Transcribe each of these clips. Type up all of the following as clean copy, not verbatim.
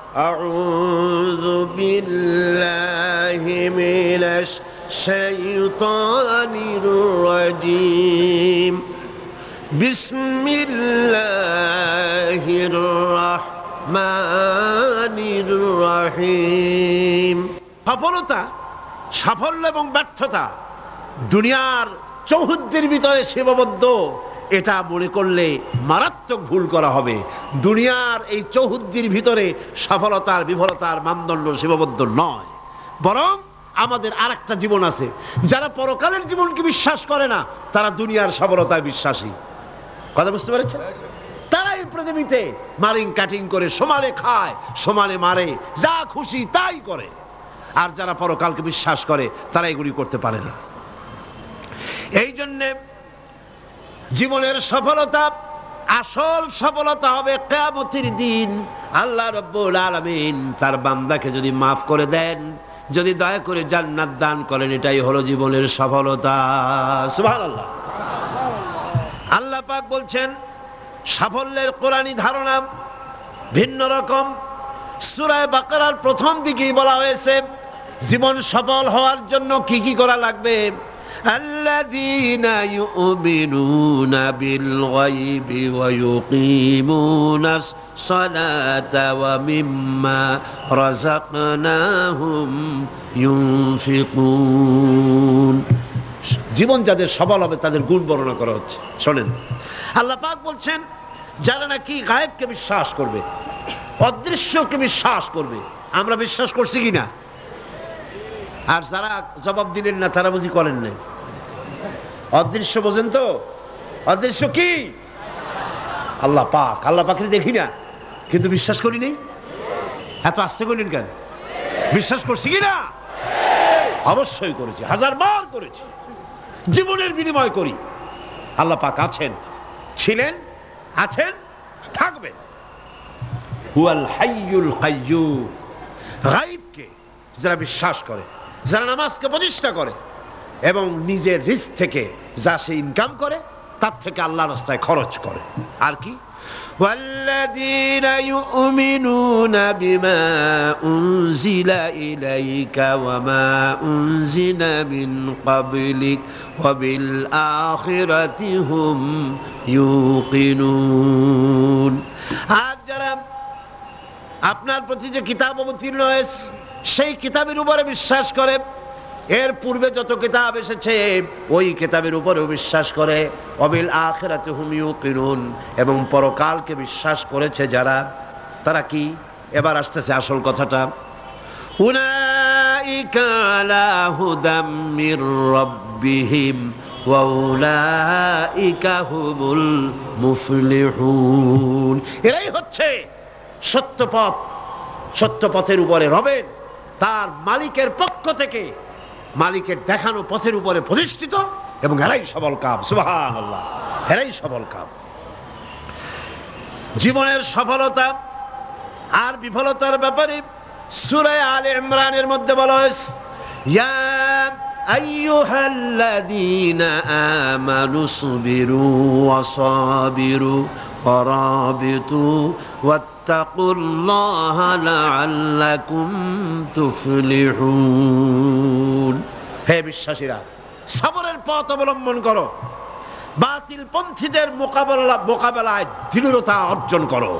আউযু বিল্লাহি মিনাশ শাইতানির রাজীম বিসমিল্লাহির রাহমানির রহিম। সফলতা, সাফল্য এবং ব্যর্থতা দুনিয়ার চৌহদ্দির ভিতরে সীমাবদ্ধ, এটা মনে করলে মারাত্মক ভুল করা হবে। দুনিয়ার এই চৌহদ্দির ভিতরে সফলতার বিফলতার মানদণ্ড সীমাবদ্ধ নয়, বরং আমাদের আর একটা জীবন আছে। যারা পরকালের জীবনকে বিশ্বাস করে না, তারা দুনিয়ার সফলতায় বিশ্বাসী। কথা বুঝতে পেরেছেন? তারা এই পৃথিবীতে মারিং কাটিং করে সমানে খায়, সমানে মারে, যা খুশি তাই করে। আর যারা পরকালকে বিশ্বাস করে তারা এগুলি করতে পারে না। এই জন্যে জীবনের সফলতা, আসল সফলতা হবে কিয়ামতের দিন। আল্লাহ রাব্বুল আলামিন তার বান্দাকে যদি মাফ করে দেন, যদি দয়া করে জান্নাত দান করেন, এটাই হলো জীবনের সফলতা। সুবহানাল্লাহ। আল্লাহ পাক বলছেন সাফল্যের কোরআনী ধারণা ভিন্ন রকম। সূরা বাকারার প্রথম দিকেই বলা হয়েছে জীবন সফল হওয়ার জন্য কি কি করা লাগবে। আল্লাযীনা ইউমিনুনা বিল গায়বি ওয়া ইউকিমুনাস সালাতা ওয়া মিম্মা রাযাকনাহুম ইউনফিকুন। জীবন যাদের সফল হবে তাদের গুণ বর্ণনা করা হচ্ছে। শোনেন, আল্লাহ পাক বলছেন যারা নাকি গায়েবকে বিশ্বাস করবে, অদৃশ্যকে বিশ্বাস করবে। আমরা বিশ্বাস করছি কিনা? আর যারা জবাব দিলেন না তারা বুঝি করেন নাই। অদৃশ্য বোঝেন তো? অদৃশ্য কি? আল্লাহ পাক। আল্লাহ পাকের দেখি না কিন্তু বিশ্বাস করি নেই। এত আস্তে করলেন কেন? বিশ্বাস করছি কিনা? অবশ্যই করেছি, হাজার বার করেছি, জীবনের বিনিময় করি। আল্লাহ পাক আছেন, ছিলেন, আছেন, থাকবেন। হুয়াল হাইয়ুল কাইয়্যুম। গায়বকে যারা বিশ্বাস করে, যারা নামাজকে প্রতিষ্ঠা করে এবং নিজের রিস্ক থেকে যা সে ইনকাম করে তার থেকে আল্লাহর রাস্তায় খরচ করে। আর কি? ওয়াল্লাযীনা ইউমিনুনা বিমা উনজিলা ইলাইকা ওয়া মা উনজিলা মিন ক্বাবলিক ওয়া বিল আখিরাতি হুম ইউকিনুন। আর যারা আপনার প্রতি যে কিতাব অবতীর্ণ হয়েছে সেই কিতাবের উপরে বিশ্বাস করে, এর পূর্বে যত কিতাব এসেছে ওই কিতাবের উপরেও বিশ্বাস করে, ওয়াবিল আখিরাতি হুম ইউকিনুন, এবং পরকালকে বিশ্বাস করেছে যারা, তারা কি? এবার আসতেছে আসল কথাটা। উলাইকা আলা হুদাম মির রাব্বিহিম ওয়া উলাইকা হুমুল মুফলিহুন। এরাই হচ্ছে সত্য পথ, সত্য পথের উপরে রবেন তার মালিকের পক্ষ থেকে, মালিকের দেখানো পথের উপরে প্রতিষ্ঠিত, এবং এরাই সফল কাম। সুবহানাল্লাহ। এরাই সফল কাম। জীবনের সফলতা আর বিফলতার ব্যাপারে সূরা আলে ইমরানের মধ্যে বলা হয়েছে, ইয়া আইয়ুহাল্লাযীনা আমানু সুবিরু ওয়া সাবিরু ওয়া রাবিতু ওয়াত্তাকুল্লাহা লাআল্লাকুম তুফলিহুন। হে বিশ্বাসীরা, সবরের পথ অবলম্বন করো, বাতিল পন্থীদের মোকাবেলায় দৃঢ়তা অর্জন করো।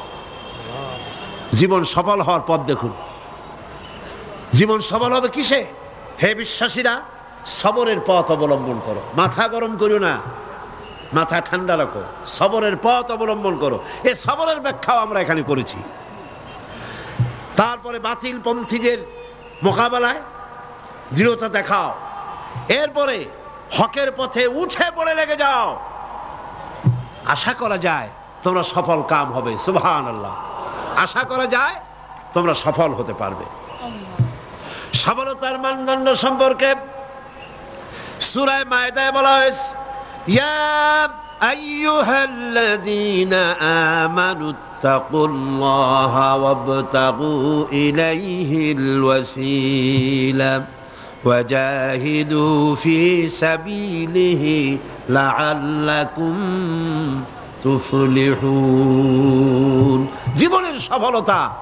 জীবন সফল হওয়ার পথ দেখুন। জীবন সফল হবে কিসে? হে বিশ্বাসীরা, সবরের পথ অবলম্বন করো। মাথা গরম করো না, মাথা ঠান্ডা রাখো, সবরের পথ অবলম্বন করো। এই সবরের ব্যাখ্যাও আমরা এখানে করেছি। তারপরে বাতিল পন্থীদের মোকাবেলায় দৃঢ়তা দেখাও, এরপরে হকের পথে উঠে পড়ে লেগে যাও। আশা করা যায় তোমরা সফল কাম হবে। সুবহানাল্লাহ। আশা করা যায় তোমরা সফল হতে পারবে। সফলতার মানদণ্ড সম্পর্কে সূরা মায়েদায় বলা হয়েছে, ইয়া আইয়ুহাল্লাযীনা আমানুত্তাকুল্লাহা ওয়াবতাগু ইলাইহিল ওয়াসিলা ওয়াজাহিদু ফি সাবিলিহি লাআল্লাকুম তুফলিহুন। জীবনের সফলতা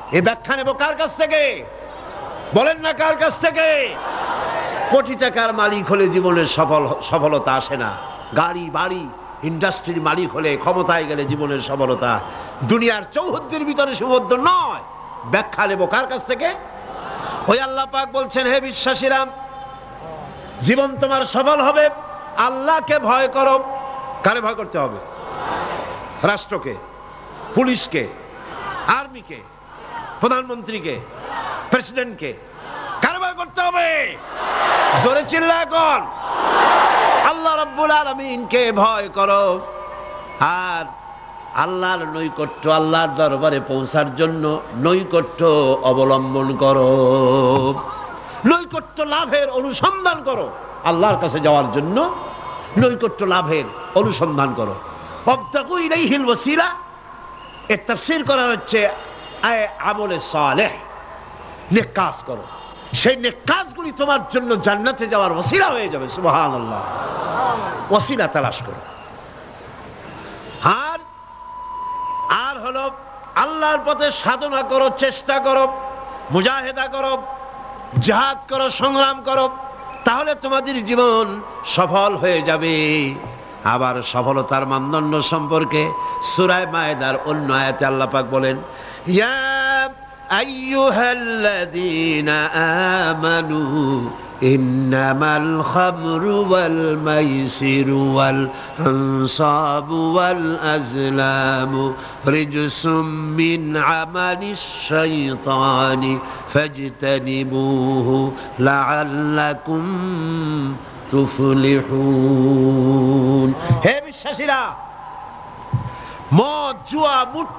এই ব্যাখ্যা নেব কার কাছ থেকে? বলেন না কার কাছ থেকে? কোটি টাকার মালিক হলে জীবনের সফলতা আসে না। গাড়ি বাড়ি ইন্ডাস্ট্রির মালিক হলে, ক্ষমতায় গেলে জীবনের সফলতা দুনিয়ার চৌহদ্দির ভিতরে সীমাবদ্ধ নয়। ব্যাখ্যা নেব কার কাছ থেকে? ওই আল্লাহ পাক বলছেন, হে বিশ্বাসীরা, জীবন তোমার সফল হবে আল্লাহকে ভয় করো। কারে ভয় করতে হবে? রাষ্ট্রকে, পুলিশকে, আর্মিকে, প্রধানমন্ত্রীকে, প্রেসিডেন্টকে? কারে ভয় করতে হবে? জোরে চিল্লা এখন। আল্লাহ রাব্বুল আলামিনকে ভয় করো। আর আল্লাহর নৈকট্য, আল্লাহর দরবারে পৌঁছার জন্য নৈকট্য অবলম্বন করো, নৈকট্য লাভের অনুসন্ধান করো। আল্লাহর কাছে যাওয়ার জন্য নৈকট্য লাভের অনুসন্ধান করো। ওয়াবতাগু ইলাইহিল ওয়াসিলা, এর তাফসীর করা হচ্ছে আমলে সালেহ, নেক কাজ করো। সেই নেক কাজগুলি তোমার জন্য জান্নাতে যাওয়ার ওসিলা হয়ে যাবে। সুবহানাল্লাহ। ওসিলা তালাশ করো। আর হলো আল্লাহর পথে সাধনা করো, চেষ্টা করো, মুজাহিদা করো, জিহাদ করো, সংগ্রাম করো, তাহলে তোমাদের জীবন সফল হয়ে যাবে। আবার সফলতার মানদণ্ড সম্পর্কে সূরা মায়েদার অন্য আয়াতে আল্লাহ পাক বলেন, ইয়া আইয়ুহাল্লাযীনা আমানু ইন্নামাল খামরু ওয়াল মাইসিরু ওয়াল আনসাবু ওয়াল আজলামু রিজসুম মিন আমালিশ শাইতানি ফাজতানিবুহু লাআল্লাকুম তুফলিহুন। হে বিশ্বাসীরা, মদ, জুয়া,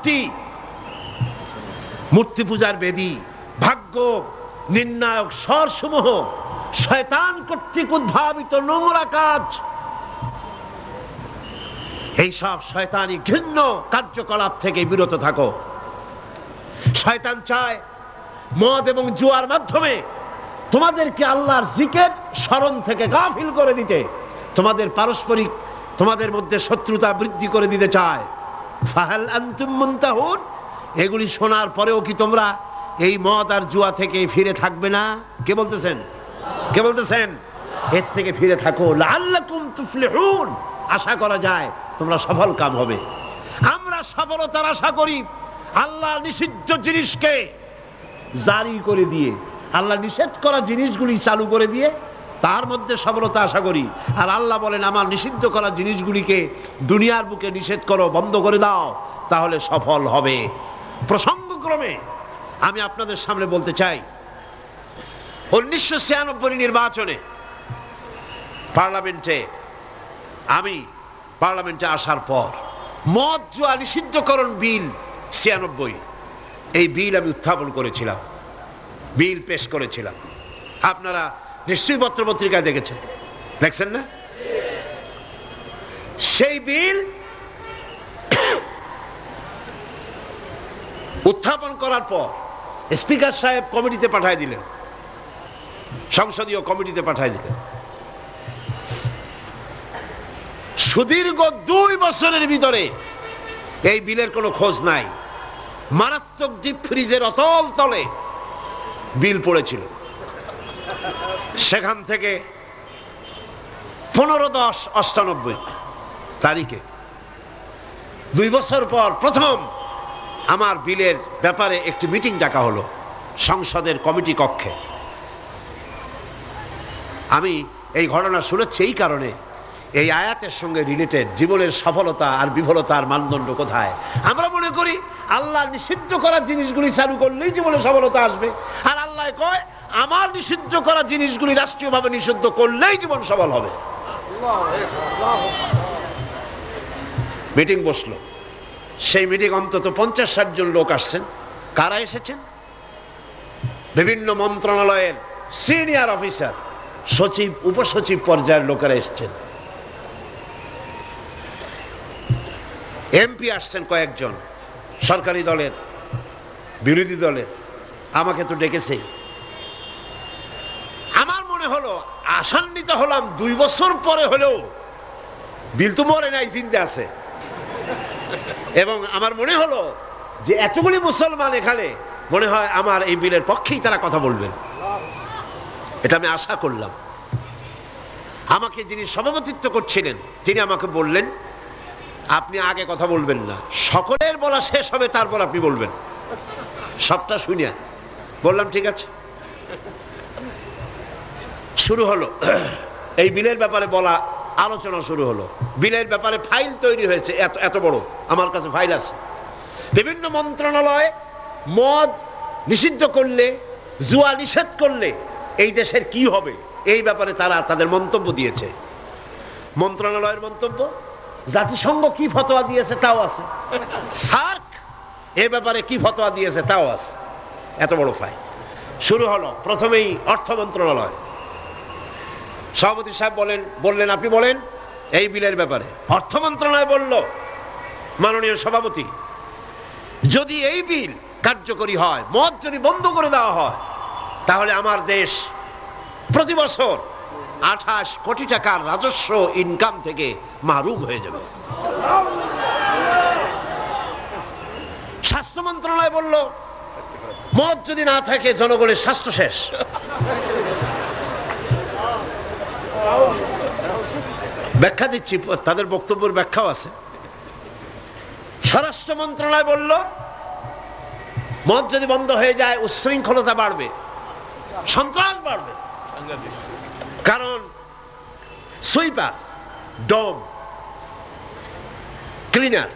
মূর্তি পূজার বেদী, ভাগ্য নির্ণায়ক স্বরসমূহ শয়তান কর্তৃক উদ্ভাবিত নোংরা কাজ। এই সব শয়তানি ঘৃণ্য কার্যকলাপ থেকে বিরত থাকো। শয়তান চায় মদ এবং জুয়ার মাধ্যমে তোমাদেরকে আল্লাহর জিকির স্মরণ থেকে গাফিল করে দিতে, তোমাদের পারস্পরিক, তোমাদের মধ্যে শত্রুতা বৃদ্ধি করে দিতে চায়। ফাহাল আনতুম মুনতাহুন, এগুলি শোনার পরেও কি তোমরা এই মদ আর জুয়া থেকে ফিরে থাকবে না? কে বলতেছেন? কে বলতেছেন? এর থেকে ফিরে থাকো, লাআল্লাকুম তুফলিহুন, আশা করা যায় তোমরা সফল কাম হবে। আমরা সফলতার আশা করি আল্লাহ নিষিদ্ধ জিনিসকে জারি করে দিয়ে, আল্লাহ নিষেধ করা জিনিসগুলি চালু করে দিয়ে তার মধ্যে সফলতা আশা করি। আর আল্লাহ বলেন, আমার নিষিদ্ধ করা জিনিসগুলিকে দুনিয়ার বুকে নিষেধ করো, বন্ধ করে দাও, তাহলে সফল হবে। প্রসঙ্গক্রমে আমি আপনাদের সামনে বলতে চাই, 1996 নির্বাচনে পার্লামেন্টে আসার পর মদ জুয়া নিষিদ্ধকরণ বিল 96, এই বিল আমি উত্থাপন করেছিলাম, বিল পেশ করেছিলাম। আপনারা নিশ্চয়ই পত্র পত্রিকায় দেখছেন না? সেই বিল উত্থাপন করার পর স্পিকার সাহেব কমিটিতে পাঠিয়ে দিলেন, সংসদীয় কমিটিতে পাঠিয়ে দিলেন। সুদীর্ঘ 2 বছরের ভিতরে এই বিলের কোনো খোঁজ নাই। মারাত্মক ডিপ ফ্রিজের অতল তলে বিল পড়েছিল। সেখান থেকে 15/10/98 তারিখে 2 বছর পর প্রথম আমার বিলের ব্যাপারে একটি মিটিং ডাকা হলো সংসদের কমিটি কক্ষে। আমি এই ঘটনা শুনেছি এই কারণে, এই আয়াতের সঙ্গে রিলেটেড জীবনের সফলতা আর বিফলতার মানদণ্ড কোথায়। আমরা মনে করি আল্লাহ নিষিদ্ধ করা জিনিসগুলি চালু করলেই জীবনে সফলতা আসবে, আর আল্লাহ কয় আমার নিষিদ্ধ করা জিনিসগুলি রাষ্ট্রীয়ভাবে নিষিদ্ধ করলেই জীবন সফল হবে। মিটিং বসলো, সেই মিটিং অন্তত 50-60 জন লোক আসছেন। কারা এসেছেন? বিভিন্ন মন্ত্রণালয়ের সিনিয়র অফিসার, সচিব, উপসচিব পর্যায়ের লোকেরা এসছেন। এমপি আসছেন কয়েকজন, সরকারি দলের, বিরোধী দলের। আমাকে তো ডেকেছেই। আমার মনে হলো, আশান্বিত হলাম, 2 বছর পরে হলেও বিল তো মরে নাই, জিন্দে আছে। এবং আমার মনে হলো যে এতগুলি মুসলমান এখানে মনে হয় আমার এই বিলের পক্ষেই তারা কথা বলবেন, এটা আমি আশা করলাম। আমাকে যিনি সভাপতিত্ব করছিলেন তিনি আমাকে বললেন, আপনি আগে কথা বলবেন না, সকলের বলা শেষ হবে তারপর আপনি বলবেন। সবটা শুনিয়া বললাম ঠিক আছে। শুরু হলো এই বিলের ব্যাপারে বলা, আলোচনা শুরু হলো। বিলের ব্যাপারে ফাইল তৈরি হয়েছে, এত এত বড় আমার কাছে ফাইল আছে। বিভিন্ন মন্ত্রণালয় মদ নিষিদ্ধ করলে, জুয়া নিষেধ করলে এই দেশের কি হবে এই ব্যাপারে তারা তাদের মন্তব্য দিয়েছে। মন্ত্রণালয়ের মন্তব্য, জাতিসংঘ কি ফতোয়া দিয়েছে তাও আছে, সার্ক এ ব্যাপারে কি ফতোয়া দিয়েছে তাও আছে। এত বড় ফাইল। শুরু হলো প্রথমেই অর্থ মন্ত্রণালয়। সভাপতি সাহেব বললেন আপনি বলেন এই বিলের ব্যাপারে। অর্থ মন্ত্রণালয় বলল, মাননীয় সভাপতি, যদি এই বিল কার্যকরী হয়, মদ যদি বন্ধ করে দেওয়া হয়, তাহলে আমার দেশ প্রতি বছর 28 কোটি টাকার রাজস্ব ইনকাম থেকে মাহরুম হয়ে যাবে। স্বাস্থ্য মন্ত্রণালয় বলল, মদ যদি না থাকে জনগণের স্বাস্থ্য শেষ। ব্যাখ্যা দিচ্ছি, তাদের বক্তব্যের ব্যাখ্যাও আছে। স্বরাষ্ট্র মন্ত্রণালয় বলল, মদ যদি বন্ধ হয়ে যায় উচ্ছৃঙ্খলতা বাড়বে, সন্ত্রাস বাড়বে, কারণ সুইপার, ডম, ক্লিনার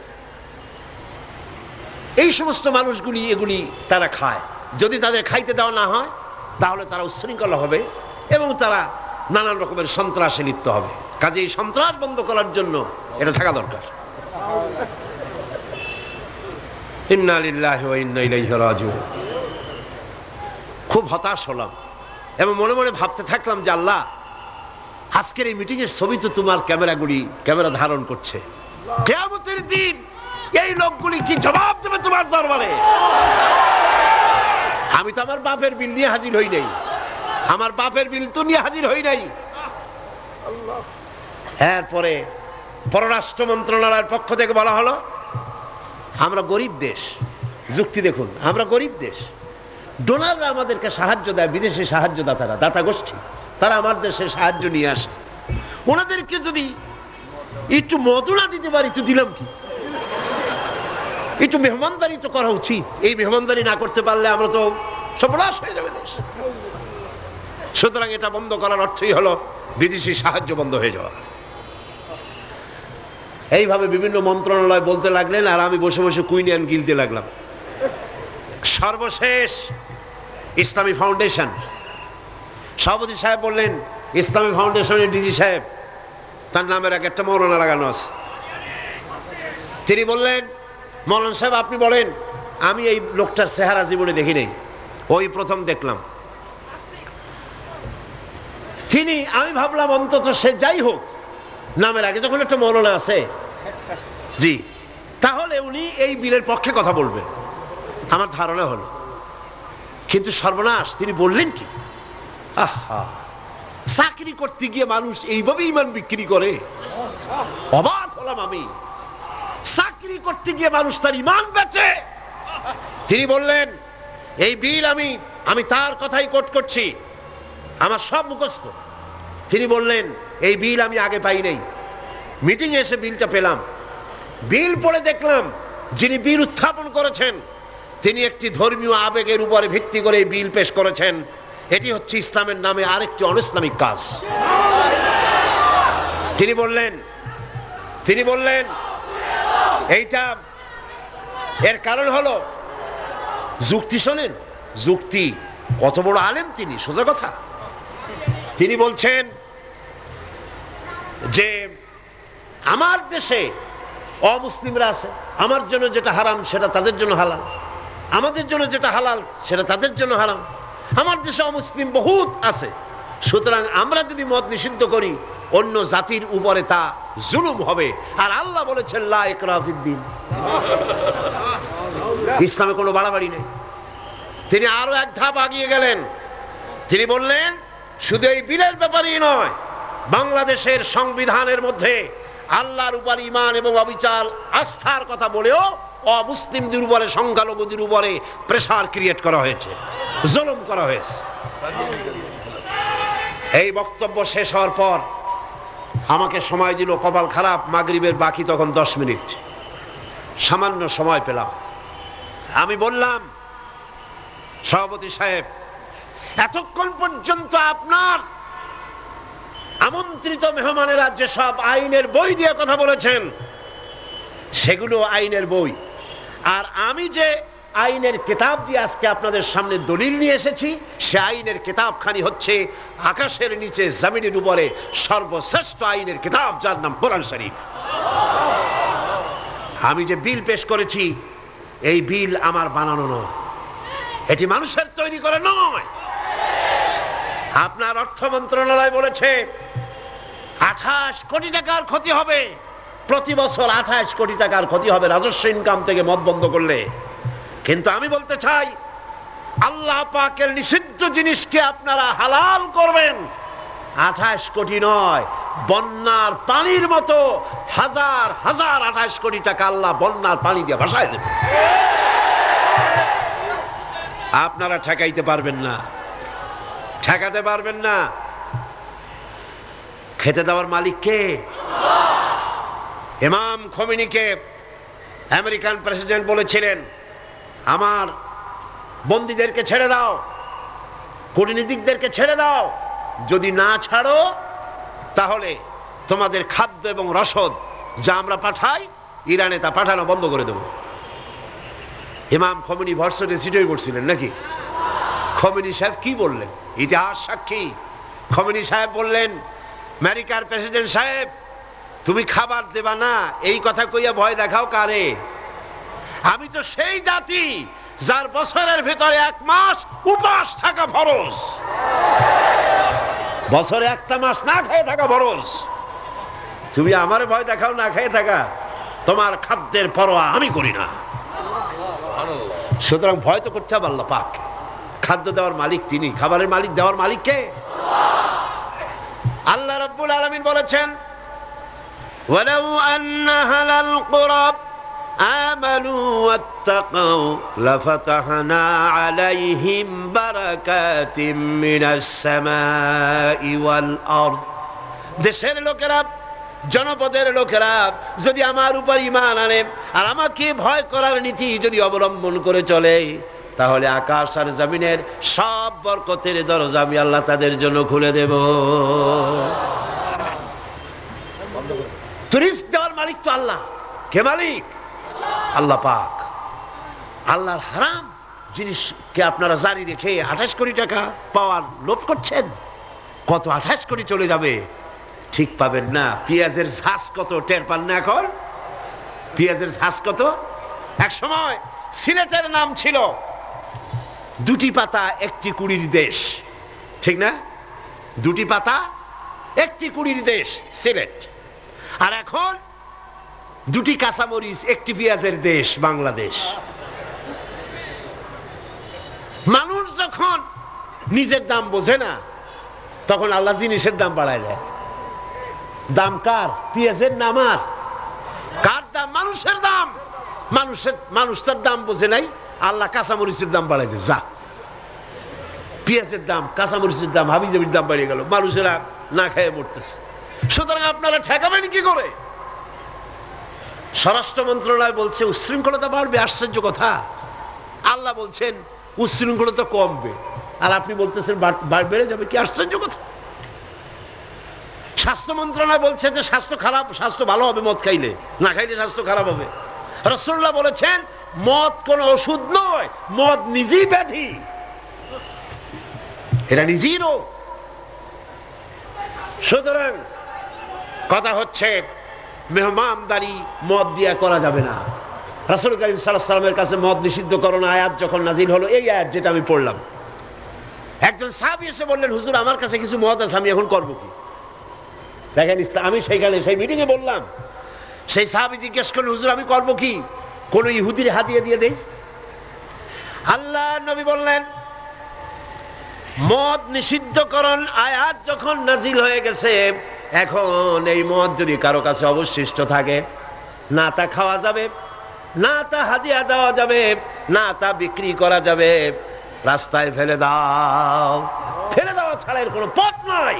এই সমস্ত মানুষগুলি এগুলি তারা খায়। যদি তাদের খাইতে দেওয়া না হয় তাহলে তারা উচ্ছৃঙ্খল হবে এবং তারা নানান রকমের সন্ত্রাসে লিপ্ত হবে। কাজেই সন্ত্রাস বন্ধ করার জন্য এটা থাকা দরকার। ইন্না লিল্লাহি ওয়া ইন্না ইলাইহি রাজিউন। খুব হতাশ হলাম এবং মনে মনে ভাবতে থাকলাম যে আল্লাহ, আজকের এই মিটিং এর ছবি তো তোমার ক্যামেরা ধারণ করছে। কিয়ামতের দিন এই লোকগুলি কি জবাব দেবে তোমার দরবারে? আমি তো আমার বাপের বিল নিয়ে হাজির হই নাই, আমার বাপের বিল তো নিয়ে হাজির হই নাই। এরপরে পররাষ্ট্র মন্ত্রণালয়ের পক্ষ থেকে বলা হলো, আমরা গরিব দেশ। যুক্তি দেখুন, আমরা গরিব দেশ, ডোনাররা আমাদেরকে সাহায্য দেয়, বিদেশি সাহায্যদাতারা, দাতা গোষ্ঠী, তারা আমার দেশে সাহায্য নিয়ে আসে। ওনাদেরকে যদি একটু মদুনা দিতে পারি তো দিলাম কি, একটু মেহমানদারি তো করা উচিত। এই মেহমানদারি না করতে পারলে আমরা তো সর্বনাশ হয়ে যাবে দেশ। সুতরাং এটা বন্ধ করার অর্থই হলো বিদেশি সাহায্য বন্ধ হয়ে যাওয়া। এইভাবে বিভিন্ন মন্ত্রণালয় বলতে লাগলেন আর আমি বসে বসে কুইনিয়ান গিলতে লাগলাম। সর্বশেষ ইসলামী ফাউন্ডেশন, সভাপতি সাহেব বললেন, ইসলামী ফাউন্ডেশনের ডিজি সাহেব, তার নামের এক একটা মৌলানা লাগানো আছে। তিনি বললেন, মৌলানা সাহেব আপনি বলেন। আমি এই লোকটার চেহারা জীবনে দেখি নাই, ওই প্রথম দেখলাম। আমি ভাবলাম অন্তত সে যাই হোক, নামের আগে যখন একটা মৌলানা আছে, জি, তাহলে উনি এই বিলের পক্ষে কথা বলবেন, আমার ধারণা হলো। কিন্তু সর্বনাশ, তিনি বললেন কি, আহা, চাকরি করতে গিয়ে মানুষ এইভাবে ইমান বিক্রি করে? অবাক হলাম আমি। চাকরি করতে গিয়ে মানুষ তার ইমান বেচে। তিনি বললেন, এই বিল আমি তার কথাই কোট করছি, আমার সব মুখস্থ। তিনি বললেন, এই বিল আমি আগে পাই নাই, মিটিং এসে বিলটা পেলাম। বিল পড়ে দেখলাম যিনি বিল উত্থাপন করেছেন তিনি একটি ধর্মীয় আবেগের উপরে ভিত্তি করে এই বিল পেশ করেছেন। এটি হচ্ছে ইসলামের নামে আরেকটি অনইসলামিক কাজ। তিনি বললেন এইটা, এর কারণ হলো যুক্তি। শোনেন, যুক্তি, কত বড় আলেম তিনি, সোজা কথা। তিনি বলছেন যে আমার দেশে অমুসলিমরা আছে, আমার জন্য যেটা হারাম সেটা তাদের জন্য হালাল, আমাদের জন্য যেটা হালাল সেটা তাদের জন্য হারাম। আমার দেশে অমুসলিম বহুত আছে, সুতরাং আমরা যদি মদ নিষিদ্ধ করি অন্য জাতির উপরে তা জুলুম হবে। আর আল্লাহ বলেছেন লা ইকরাহা ফিদ্দীন, ইসলামে কোনো বাড়াবাড়ি নেই। তিনি আরো এক ধাপ এগিয়ে গেলেন। তিনি বললেন, শুধু এই বিলের ব্যাপারেই নয়, বাংলাদেশের সংবিধানের মধ্যে আল্লাহর উপর ঈমান এবং অবিচল আস্থার কথা বলেও অমুসলিমদের উপরে, সংখ্যালঘুদের উপরে প্রেসার ক্রিয়েট করা হয়েছে, জুলুম করা হয়েছে। এই বক্তব্য শেষ হওয়ার পর আমাকে সময় দিল, কপাল খারাপ, মাগরিবের বাকি তখন 10 মিনিট, সামান্য সময় পেলাম। আমি বললাম, সভাপতি সাহেব, এতক্ষণ পর্যন্ত আপনার আমন্ত্রিত মেহমানেরা যেসব আইনের বই দিয়ে কথা বলেছেন সেগুলো আইনের বই, আর আমি যে আইনের কিতাব দিয়ে আজকে আপনাদের সামনে দলিল নিয়ে এসেছি সে আইনের কিতাবখানি হচ্ছে আকাশের নিচে জমিনের উপরে সর্বশ্রেষ্ঠ আইনের কিতাব, যার নাম কোরআন শরীফ। আমি যে বিল পেশ করেছি এই বিল আমার বানানো নয়, এটি মানুষের তৈরি করে নয়। আপনার অর্থ মন্ত্রণালয় বলেছে 28 কোটি টাকার ক্ষতি হবে, প্রতি বছর 28 কোটি টাকার ক্ষতি হবে রাজস্ব ইনকাম থেকে মদ বন্ধ করলে। কিন্তু আমি বলতে চাই, আল্লাহ পাকের নিষিদ্ধ জিনিসকে আপনারা হালাল করবেন, 28 কোটি নয়, বন্যার পানির মতো হাজার হাজার 28 কোটি টাকা আল্লাহ বন্যার পানি দিয়ে ভাসায় দেবে। আপনারা ঠেকাইতে পারবেন না, ঠেকাতে পারবেন না। খেতে দেওয়ার মালিক কে? ইমাম খোমেনিকে আমেরিকান প্রেসিডেন্ট বলেছিলেন, আমার বন্দীদেরকে ছেড়ে দাও, কূটনীতিকদেরকে ছেড়ে দাও, যদি না ছাড়ো তাহলে তোমাদের খাদ্য এবং রসদ যা আমরা পাঠাই ইরানে তা পাঠানো বন্ধ করে দেব। ইমাম খোমেনি ভার্সিটি সিটই করছিলেন নাকি? খোমেনি সাহেব কি বললেন? ইতিহাস সাক্ষী। খোমেনি সাহেব বললেন, আমেরিকার প্রেসিডেন্ট সাহেব, তুমি খাবার দেবা না এই কথা কইয়া ভয় দেখাও কারে? আমি তো সেই জাতি যার বছরের ভিতরে 1 মাস উপাস থাকা ফরজ, বছরে 1টা মাস না খেয়ে থাকা ফরজ। তুমি আমারে ভয় দেখাও না খেয়ে থাকা, তোমার খাদ্যের পরোয়া আমি করি না। সুতরাং ভয় তো করতে হবে আল্লাহ পাক। খাদ্য দেওয়ার মালিক তিনি, খাবারের মালিক দেওয়ার মালিক কে? আল্লাহ রাব্বুল আলামিন বলেছেন, ওয়ালাউ আন্না হালাল কুরাব আমানু ওয়াত্তাকাউ লাফাতাহনা আলাইহিম বারাকাতিম মিনাস সামাই ওয়াল আরদ। দেশের লোকেরা, জনপদের লোকেরা যদি আমার উপর ঈমান আনে আর আমাকে ভয় করার নীতি যদি অবলম্বন করে চলে, তাহলে আকাশ আর জমিনের সব বরকতের দরজা আমি আল্লাহ তাদের জন্য খুলে দেব। রিজক দেওয়ার মালিক তো আল্লাহ। কে মালিক? আল্লাহ পাক। আল্লাহর হারাম জিনিসকে আপনারা জারি রেখে 28 কোটি টাকা পাওয়ার লোভ করছেন। কত 28 কোটি চলে যাবে ঠিক পাবেন না। পেঁয়াজের ঝাঁজ কত টের পান না এখন? পেঁয়াজের ঝাঁজ কত? এক সময় সিলেটের নাম ছিল 2টি পাতা 1টি কুড়ির দেশ, ঠিক না? 2টি পাতা 1টি কুড়ির দেশ সিলেট। আর এখন 2টি কাঁচামরিচ 1টি পেঁয়াজের দেশ বাংলাদেশ। মানুষ যখন নিজের দাম বোঝে না তখন আল্লাহ জিনিসের দাম বাড়ায় দেয়। দাম কার? পেঁয়াজের নাম আর কার দাম? মানুষের দাম। মানুষ তার দাম বোঝে নাই, আল্লাহ কাঁচামরিচের দাম বাড়াই দেয়। যা, পেঁয়াজের দাম, কাঁচামরিচের দাম, হাবিজাবির দাম বেড়ে গেল, মানুষেরা না খেয়ে মরতেছে। সুতরাং আপনারা ঠেকাবেন কি করে? স্বরাষ্ট্র মন্ত্রণালয় বলছে উচ্ছৃঙ্খলতা বাড়বে। আশ্চর্য কথা। আল্লাহ বলছেন উচ্ছৃঙ্খলতা কমবে আর আপনি বলতেছেন বেড়ে যাবে। কি আশ্চর্য কথা। স্বাস্থ্য মন্ত্রণালয় বলছে যে স্বাস্থ্য খারাপ, স্বাস্থ্য ভালো হবে মদ খাইলে, না খাইলে স্বাস্থ্য খারাপ হবে। রাসূলুল্লাহ বলেছেন মদ কোন ওষুধ নয়, মদ নিজেই ব্যাধি, এটা নিজেই রোগ। সুতরাং কথা হচ্ছে মেহমানদারি মদ দিয়া করা যাবে না। রাসূল কারীম সাল্লাল্লাহু আলাইহি ওয়াসাল্লামের কাছে মদ নিষিদ্ধ করণ আয়াত যখন নাজিল হলো, এই আয়াত যেটা আমি পড়লাম, একজন সাহাবী এসে বললেন, হুজুর আমার কাছে কিছু মদ আছে, আমি এখন করবো কি? দেখেন আমি সেইখানে সেই মিটিংয়ে বললাম, সেই সাহাবী জিজ্ঞেস করলেন, হুজুর আমি করবো কি? কোন ইহুদির হাদিয়া দিয়ে দেই? আল্লাহ নবী বললেন, মদ নিষিদ্ধকরণ আয়াত যখন নাজিল হয়ে গেছে, এখন এই মদ যদি কারো কাছে অবশিষ্ট থাকে, না তা খাওয়া যাবে, না তা হাদিয়া দেওয়া যাবে, না তা বিক্রি করা যাবে, রাস্তায় ফেলে দাও। ফেলে দেওয়া ছাড়া এর কোনো পথ নাই।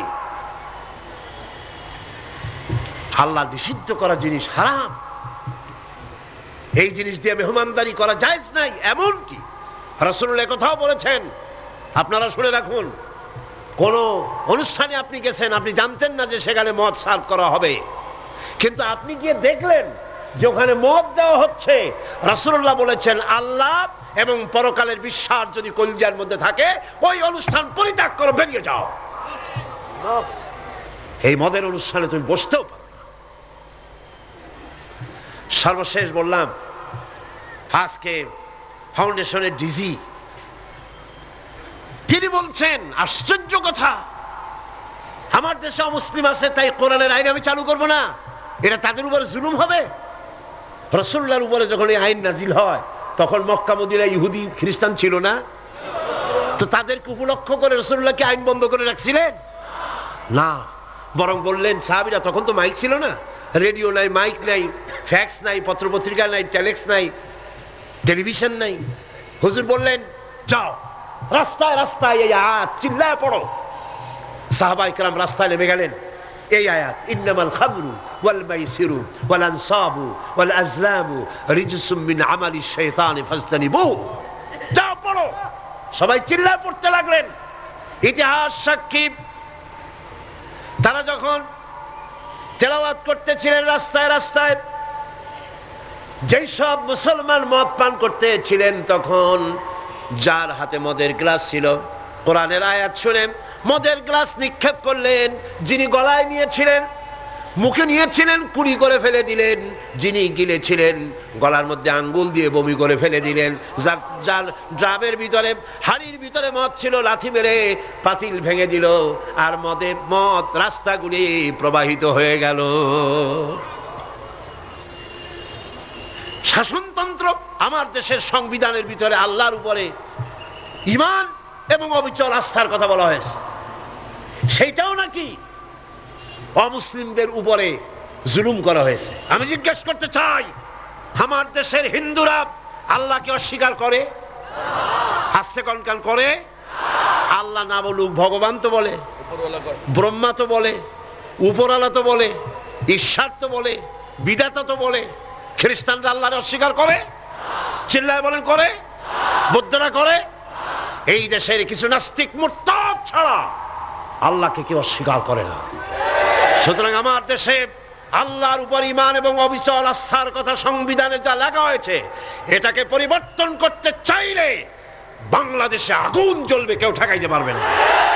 আল্লাহ নিষিদ্ধ করা জিনিস হারাম, এই জিনিস দিয়ে মেহমানদারি করা জায়েজ নাই। এমন কি রাসূলুল্লাহ কথাও বলেছেন, আপনারা শুনে রাখুন, কোন অনুষ্ঠানে আপনি গেছেন, আপনি জানতেন না যে সেখানে মদ সার্ভ করা হবে, কিন্তু আপনি গিয়ে দেখলেন যে ওখানে মদ দেওয়া হচ্ছে। রাসূলুল্লাহ বলেছেন, আল্লাহ এবং পরকালের বিশ্বাস যদি কলিজার মধ্যে থাকে, ওই অনুষ্ঠান পরিত্যাগ করে বেরিয়ে যাও। এই মদের অনুষ্ঠানে তুমি বসতেও পারো না। সর্বশেষ বললাম, আজকে ফাউন্ডেশনের ডিজি তিনি বলছেন, আশ্চর্য কথা, আমার দেশে অমুসলিম আছে তাই কোরআনের আইন আমি চালু করব না, এটা তাদের উপরে জুলুম হবে। রাসূলুল্লাহর উপরে যখন এই আইন নাজিল হয়, তখন মক্কা মদিনায় ইহুদি খ্রিস্টান ছিল না, তো তাদেরকে উপলক্ষ করে রাসূলুল্লাহ কি আইন বন্ধ করে রাখছিলেন? না, বরং বললেন, সাহাবীরা তখন তো মাইক ছিল না, রেডিও নাই, মাইক নাই, ফ্যাক্স নাই, পত্রপত্রিকা নাই, টেলেক্স নাই, টেলিভিশন নাই। হুজুর বললেন, যাও রাস্তায় রাস্তায় এই আয়াত চিল্লায় পড়ো। সাহাবায়ে কেরাম রাস্তায় নেমে গেলেন। এই আয়াত, ইন্নামাল খামরু ওয়াল মাইসিরু ওয়াল আনসাবু ওয়াল আজলামু রিজসুম মিন আমালিশ শাইতানি ফাজতানিবু। যাও পড়ো। সবাই চিল্লায় পড়তে লাগলেন। ইতিহাস সাক্ষী, তারা যখন তেলাওয়াত করতেছিলেন রাস্তায় রাস্তায়, যেই সব মুসলমান মদ পান করতেছিলেন, তখন যার হাতে মদের গ্লাস ছিল, কোরআনের আয়াত শুনে মদের গ্লাস নিক্ষেপ করলেন। যিনি গলায় নিয়েছিলেন, মুখে নিয়েছিলেন, কুড়ি করে ফেলে দিলেন। যিনি গিলেছিলেন, গলার মধ্যে আঙ্গুল দিয়ে বমি করে ফেলে দিলেন। যার ড্রামের ভিতরে, হাড়ির ভিতরে মদ ছিল, লাথি মেরে পাতিল ভেঙে দিল, আর মদ রাস্তাগুলি প্রবাহিত হয়ে গেল। শাসনতন্ত্র, আমার দেশের সংবিধানের ভিতরে আল্লাহর উপরে ঈমান এবং অবিচল আস্থার কথা বলা হয়েছে, সেইটাও নাকি অমুসলিমদের উপরে জুলুম করা হয়েছে। আমি জিজ্ঞেস করতে চাই, আমার দেশের হিন্দুরা আল্লাহকে অস্বীকার করে? আস্তে কনকান করে? আল্লাহ না বলুক, ভগবান তো বলে, ব্রহ্মা তো বলে, উপরওয়ালা তো বলে, ঈশ্বর তো বলে, বিধাতা তো বলে। খ্রিস্টানরা আল্লাহকে অস্বীকার করে? চিল্লায় বলেন করে? বৌদ্ধরা করে? এই দেশের কিছু নাস্তিক মুরতাদ ছাড়া আল্লাহকে কেউ অস্বীকার করে না। সুতরাং আমার দেশে আল্লাহর উপর ঈমান এবং অবিচল আস্থার কথা সংবিধানে যা লেখা হয়েছে, এটাকে পরিবর্তন করতে চাইলে বাংলাদেশে আগুন জ্বলবে, কেউ ঠেকাইতে পারবে না।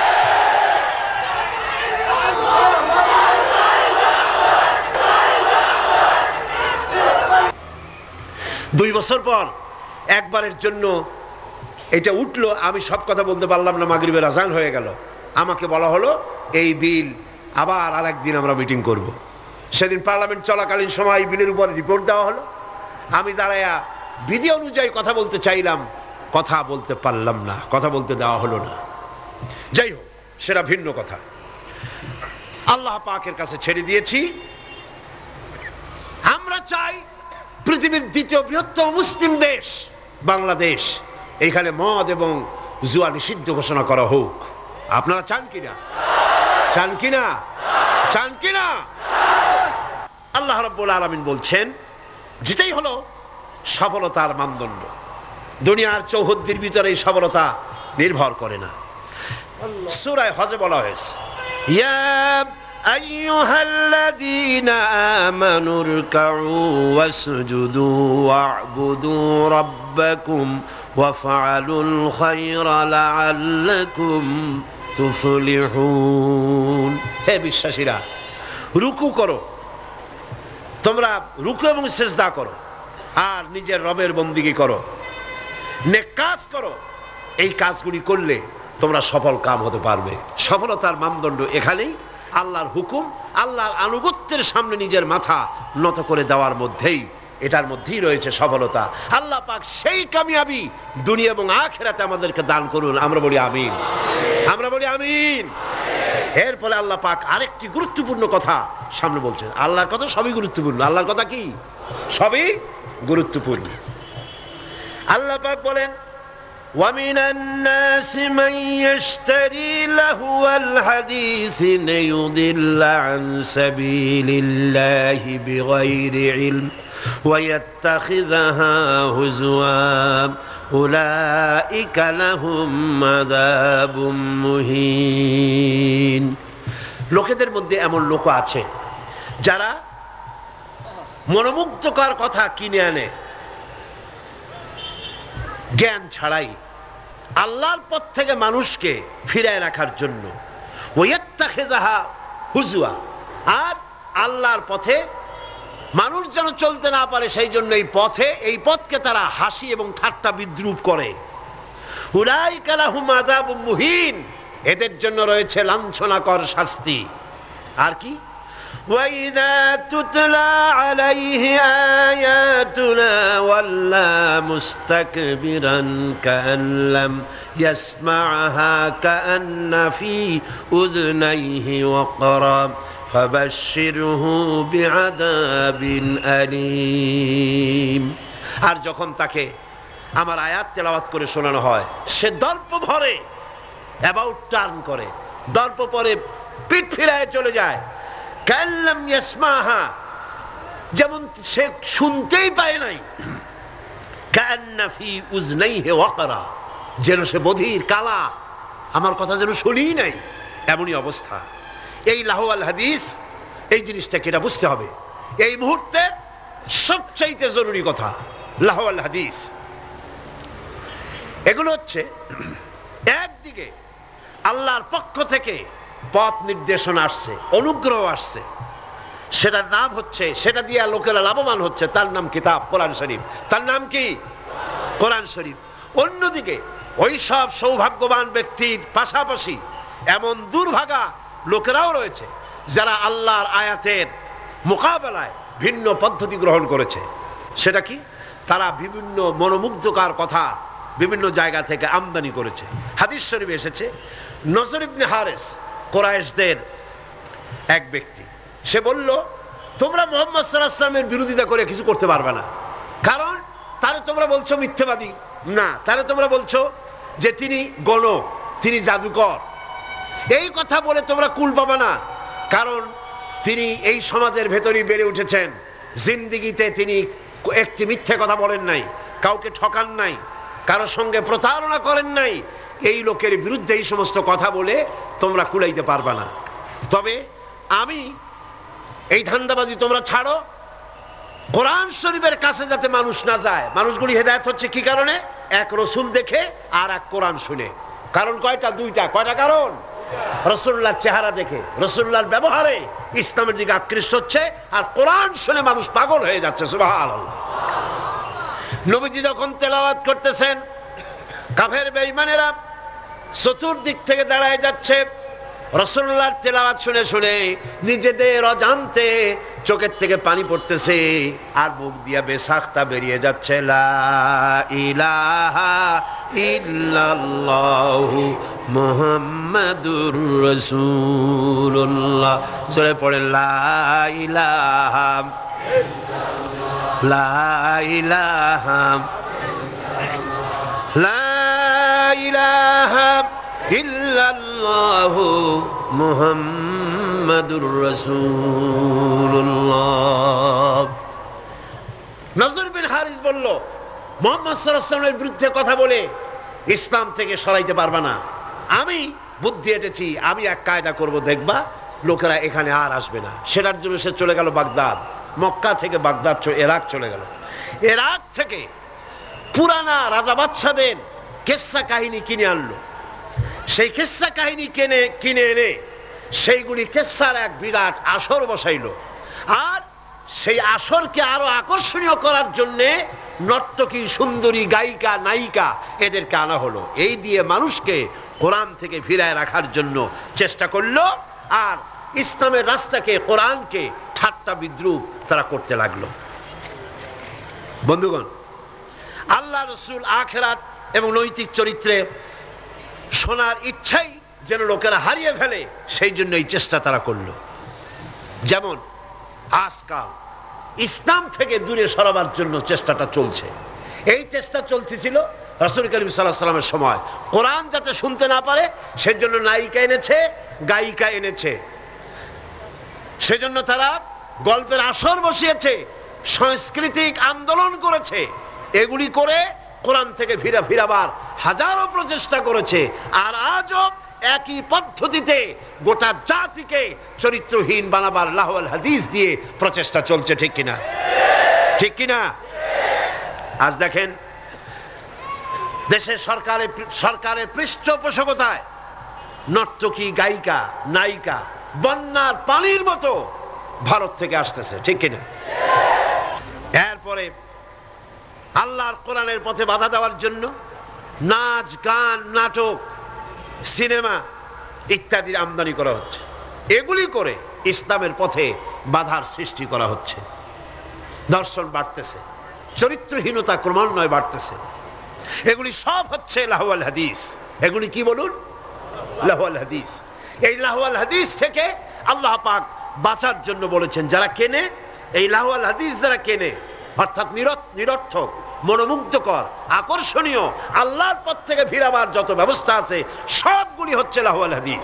দুই বছর পর একবারের জন্য এটা উঠলো, আমি সব কথা বলতে পারলাম না, মাগরিবের আজান হয়ে গেল। আমাকে বলা হলো, এই বিল আবার আরেকদিন আমরা মিটিং করব। সেদিন পার্লামেন্ট চলাকালীন সময় বিলের উপর রিপোর্ট দেওয়া হলো। আমি দাঁড়ায়া বিধি অনুযায়ী কথা বলতে চাইলাম, কথা বলতে পারলাম না, কথা বলতে দেওয়া হলো না। যাই হোক, সেটা ভিন্ন কথা। আল্লাহ পাকের কাছে ছেড়ে দিয়েছি। আমরা চাই পৃথিবীর দ্বিতীয় বৃহত্তম মুসলিম দেশ বাংলাদেশ, এইখানে মদ এবং জুয়া নিষিদ্ধ ঘোষণা করা হোক। আপনারা চান কিনা? চান কিনা? চান কিনা? আল্লাহ রাব্বুল আলামিন বলছেন, যেটাই হলো সফলতার মানদণ্ড, দুনিয়ার চৌহদ্দির ভিতরে এই সফলতা নির্ভর করে না। সূরা হজে বলা হয়েছে, ইয়া আইয়ুহাল্লাযীনা আমানু রুকউ ওয়াসজুদু ওয়া'বুদু রাব্বাকুম ওয়াফআলুল খায়রা লাআল্লাকুম তুফলিহুন। হে বিশ্বাসীরা, রুকু করো, তোমরা রুকু এবং সিজদা করো, আর নিজের রবের বন্দেগী করো, নেক কাজ করো। এই কাজগুলি করলে তোমরা সফল কাম হতে পারবে। সফলতার মানদণ্ড এখানেই আল্লাহর হুকুম, আল্লাহর আনুগত্যের সামনে নিজের মাথা নত করে দেওয়ার মধ্যেই, এটার মধ্যেই রয়েছে সফলতা। আল্লাহ পাক সেই কামিয়াবি দুনিয়া এবং আখিরাতে আমাদেরকে দান করুন। আমরা বলি আমিন, আমরা বলি আমিন। এর ফলে আল্লাহ পাক আরেকটি গুরুত্বপূর্ণ কথা সামনে বলছেন। আল্লাহর কথা সবই গুরুত্বপূর্ণ। আল্লাহর কথা কি? সবই গুরুত্বপূর্ণ। আল্লাহ পাক বলেন, وَمِنَ النَّاسِ مَن يَشْتَرِي لَهْوَ الْحَدِيثِ لِيُضِلَّ عَن سَبِيلِ اللَّهِ بِغَيْرِ عِلْمٍ وَيَتَّخِذَهَا هُزُوًا أُولَئِكَ لَهُمْ عَذَابٌ مُهِينٌ। লোকেদের মধ্যে এমন লোক আছে যারা মনোমুগ্ধকর কথা কিনে আনে জ্ঞান ছাড়াই, আল্লাহর পথ থেকে মানুষকে ফিরায় রাখার জন্য। ওয়াত্তাখিযাহা হুজুয়া, আর আল্লাহর পথে মানুষ যেন চলতে না পারে সেই জন্য এই পথকে তারা হাসি এবং ঠাট্টা বিদ্রুপ করে। উলাইকা লাহুম আযাবুম মুহিন, এদের জন্য রয়েছে লাঞ্ছনাকর শাস্তি। আর কি? وَإِذَا تُتْلَى عَلَيْهِ آيَاتُنَا وَلَّى مُسْتَكْبِرًا كَأَن لَّمْ يَسْمَعْهَا كَأَنَّ فِي أُذُنَيْهِ وَقْرًا فَبَشِّرْهُ بِعَذَابٍ أَلِيمٍ। আর যখন তাকে আমার আয়াত তেলাওয়াত করে শোনানো হয়, সে দর্প ভরে অ্যাবাউট টার্ন করে, দর্প পরে পিঠ ফিরায় চলে যায়। কাল্লাম ইয়াসমাহা, যেমন সে শুনতেই পায় নাই। কান্না ফি উযনাইহি ওয়াকরা, যেন সে বধির কালা, আমার কথা যেন শুনিই নাই, এমনই অবস্থা। এই লাহওয়াল হাদিস, এই জিনিসটাকে এটা বুঝতে হবে। এই মুহূর্তে সবচাইতে জরুরি কথা লাহওয়াল হাদিস। এগুলো হচ্ছে একদিকে আল্লাহর পক্ষ থেকে পথ নির্দেশনা আসছে, অনুগ্রহ আসছে, সেটার নাম হচ্ছে, সেটা দিয়ে লোকেরা লাভবান হচ্ছে, তার নাম কিতাব কোরআন শরীফ। তার নাম কি? কোরআন শরীফ। অন্যদিকে ওই সব সৌভাগ্যবান ব্যক্তির পাশাপাশি এমন দুর্ভাগা লোকেরাও রয়েছে যারা আল্লাহর আয়াতের মোকাবেলায় ভিন্ন পদ্ধতি গ্রহণ করেছে। সেটা কি? তারা বিভিন্ন মনোমুগ্ধকর কথা বিভিন্ন জায়গা থেকে আমদানি করেছে। হাদিস শরীফে এসেছে, নজর ইবনে হারেস কুরাইশদের এক ব্যক্তি, সে বলল, তোমরা মুহাম্মদ সাল্লাল্লাহু আলাইহি ওয়াসাল্লামের বিরোধিতা করে কিছু করতে পারবে না, কারণ তারে তোমরা বলছো মিথ্যাবাদী, না তারে তোমরা বলছো যে তিনি গণক, তিনি জাদুকর। এই কথা বলে তোমরা কুল পাবে না, কারণ তিনি এই সমাজের ভেতরেই বেড়ে উঠেছেন, জিন্দেগিতে তিনি একটি মিথ্যে কথা বলেন নাই, কাউকে ঠকান নাই, কারোর সঙ্গে প্রতারণা করেন নাই। এই লোকের বিরুদ্ধে এই সমস্ত কথা বলে তোমরা কুলাইতে পারবা না। তবে আমি এই ধান্দাবাজি তোমরা ছাড়ো, কোরআন শরীফের কাছে যাতে মানুষ না যায়। মানুষগুলি হেদায়েত হচ্ছে কি কারণে? এক রসুল দেখে আর এক কোরআন শুনে। কারণ কয়টা? দুইটা। কয়টা কারণ? রাসূলুল্লাহর চেহারা দেখে, রাসূলুল্লাহর ব্যবহারে ইসলামের দিকে আকৃষ্ট হচ্ছে, আর কোরআন শুনে মানুষ পাগল হয়ে যাচ্ছে। সুবহানাল্লাহ। নবীজি যখন তেলাওয়াত করতেছেন, কাফের বেঈমানেরা চতুর্দিক থেকে দাঁড়ায় যাচ্ছে। রাসূলুল্লাহর তেলাওয়াত শুনে শুনে নিজেদের অজান্তে চোখের থেকে পানি পড়তেছে, আর মুখ দিয়ে বেসাখতা বেরিয়ে যাচ্ছে, লা ইলাহা ইল্লাল্লাহু মুহাম্মাদুর রাসূলুল্লাহ। সূরা পড়ে, লা ইলাহা লা ইলাহা লা ইলাহা ইল্লাল্লাহু মুহাম্মাদুর রাসূলুল্লাহ। নজর বিন হারিস বলল, মুহাম্মদ সাল্লাল্লাহু আলাইহি ওয়াসাল্লামের বিরুদ্ধে কথা বলে ইসলাম থেকে সরাইতে পারবা না। আমি বুদ্ধি এঁটেছি, আমি এক কায়দা করব, দেখবা লোকেরা এখানে আর আসবে না। সেটার জন্য সে চলে গেল বাগদাদ। মক্কা থেকে বাগদাদ ইরাক চলে গেল। ইরাক থেকে পুরানা রাজা বাদশাদের কিসসা কাহিনী কিনে আনলো। সেই কিসসা কাহিনী কিনে এনে সেইগুলি কিসসার এক বিরাট আসর বসাইলো, আর সেই আসরকে আরো আকর্ষণীয় করার জন্য নর্তকী, সুন্দরী, গায়িকা, নায়িকা এদেরকে আনা হলো। এই দিয়ে মানুষকে কোরআন থেকে ফিরায় রাখার জন্য চেষ্টা করলো, আর ইসলামের রাস্তাকে, কোরআনকে ঠাট্টা বিদ্রুপ তারা করতে লাগলো। বন্ধুগণ, আল্লাহ রসুল আখিরাত এবং নৈতিক চরিত্রে শোনার ইচ্ছাই যেন লোকেরা হারিয়ে ফেলে, সেই জন্য এই চেষ্টা তারা করলো। যেমন আজকাল ইসলাম থেকে দূরে সরাবার জন্য চেষ্টাটা চলছে। এই চেষ্টা চলতেছিল রাসূল করিম সাল্লাল্লাহু আলাইহি ওয়াসাল্লামের সময়। কোরআন যাতে শুনতে না পারে সেজন্য নায়িকা এনেছে, গায়িকা এনেছে, সেজন্য তারা গল্পের আসর বসিয়েছে, সাংস্কৃতিক আন্দোলন করেছে। এগুলি করে কোরআন থেকে ফিরাবার হাজারো প্রচেষ্টা করেছে। আর আজও একই পদ্ধতিতে গোটা জাতিকে চরিত্রহীন বানাবার লাহওয়াল হাদিস দিয়ে প্রচেষ্টা চলছে। ঠিক কিনা? ঠিক কিনা? আজ দেখেন দেশের সরকারের পৃষ্ঠপোষকতায় নর্তকী, গায়িকা, নায়িকা বন্যার পানির মতো ভারত থেকে আসতেছে। ঠিক কিনা? এরপরে আল্লাহর কোরআনের পথে বাধা দেওয়ার জন্য নাচ, গান, নাটক, সিনেমা ইত্যাদির আমদানি করা হচ্ছে। এগুলি করে ইসলামের পথে বাধার সৃষ্টি করা হচ্ছে। দর্শন বাড়তেছে, চরিত্রহীনতা ক্রমান্বয়ে বাড়তেছে। এগুলি সব হচ্ছে লাহওয়াল হাদিস। এগুলি কি বলুন? লাহওয়াল হাদিস। এই লাহওয়াল হাদিস থেকে আল্লাহ পাক বাঁচার জন্য বলেছেন, যারা কেনে এই লাহওয়াল হাদিস, যারা কেনে অর্থাৎ নিরর্থক, মনোমুগ্ধকর, আকর্ষণীয় আল্লাহর পথ থেকে ফিরাবার যত ব্যবস্থা আছে সবগুলি হচ্ছে লাহওয়াল হাদিস।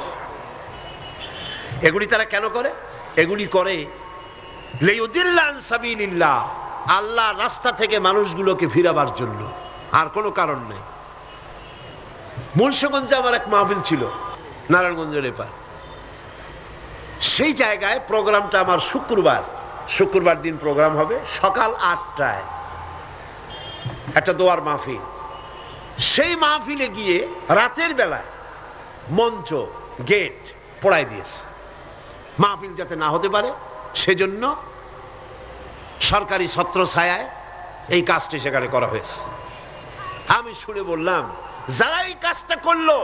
এগুলি তারা কেন করে? এগুলি করে লিয়ুদিল্লা আন সাবিলিল্লাহ, আল্লাহর রাস্তা থেকে মানুষগুলোকে ফিরাবার জন্য, আর কোনো কারণ নেই। মুন্সিগঞ্জে আমার এক মাহফিল ছিল, নারায়ণগঞ্জের এপার। সেই জায়গায় প্রোগ্রামটা আমার শুক্রবার দিন প্রোগ্রাম হবে সকাল 8টায়, একটা দোয়ার মাহফিল। সেই মাহফিলে গিয়ে রাতের বেলায় মঞ্চ, গেট পোড়াই দিয়েছে, মাহফিল যাতে না হতে পারে সেজন্য সরকারি ছত্রছায়ায় এই কাজটি সেখানে করা হয়েছে। আমি শুনে বললাম, যারা এই কাজটা করলো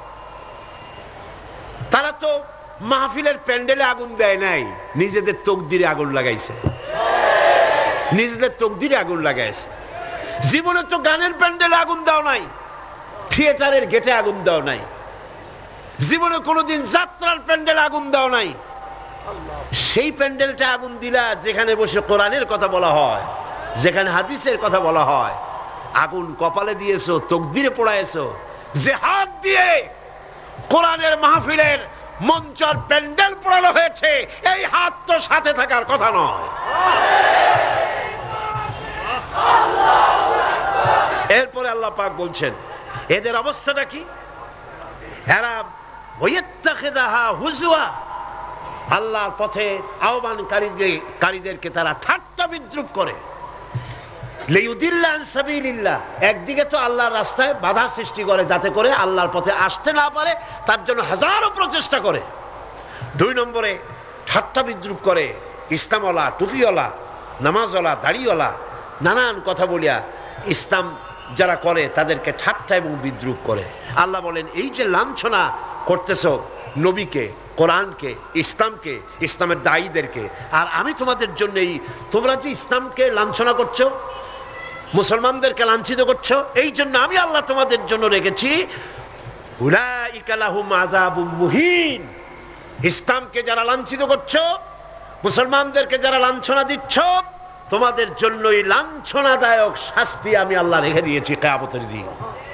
তারা তো মাহফিলের প্যান্ডেলে আগুন দেয় নাই, নিজেদের তকদিরে আগুন লাগাইছে, নিজেদের তকদিরে আগুন লাগাইছে। জীবনে তো গানের প্যান্ডেলে আগুন দাও নাই, থিয়েটারের গেটে আগুন দাও নাই, জীবনে কোনোদিন যাত্রার প্যান্ডেলে আগুন দাও নাই। সেই প্যান্ডেলটা আগুন দিলা যেখানে বসে কোরআনের কথা বলা হয়, যেখানে হাদিসের কথা বলা হয়। আগুন কপালে দিয়েছো, তকদিরে পোড়াইছো। যে হাত দিয়ে কোরআনের মাহফিলের মঞ্চের প্যান্ডেল পোড়ানো হয়েছে, এই হাত তো সাথে থাকার কথা নয়। এরপরে আল্লাহ পাক বলছেন, এদের অবস্থাটা কি? এরা ওয়াত্তাখিযাহা হুজওয়া, আল্লাহর পথে আহ্বানকারীদেরকে তারা ঠাট্টা বিদ্রুপ করে। লিয়ুদিল্লা আন সাবিলিল্লাহ, একদিকে তো আল্লাহর রাস্তায় বাধা সৃষ্টি করে যাতে করে আল্লাহর পথে আসতে না পারে, তার জন্য হাজারো প্রচেষ্টা করে। 2 নম্বরে ঠাট্টা বিদ্রুপ করে ইসলামওয়ালা, টুপিওয়ালা, নামাজওয়ালা, দাড়িওয়ালা, নানান কথা বলিয়া ইসলাম যারা করে তাদেরকে ঠাট্টা এবং বিদ্রুপ করে। আল্লাহ বলেন, এই যে লাঞ্ছনা করতেছো নবীকে, কোরআনকে, ইসলামকে, ইসলামের দায়ীদেরকে, আর আমি তোমাদের জন্য তোমরা যে ইসলামকে লাঞ্ছনা করছো, মুসলমানদেরকে লাঞ্ছিত করছো, এই জন্য আমি আল্লাহ তোমাদের জন্য রেখেছি উলাইকা লাহুম আযাবুম মুহিন। ইসলামকে যারা লাঞ্ছিত করছো, মুসলমানদেরকে যারা লাঞ্ছনা দিচ্ছ, তোমাদের জন্যই লাঞ্ছনাদায়ক শাস্তি আমি আল্লাহ রেখে দিয়েছি কিয়ামতের দিন।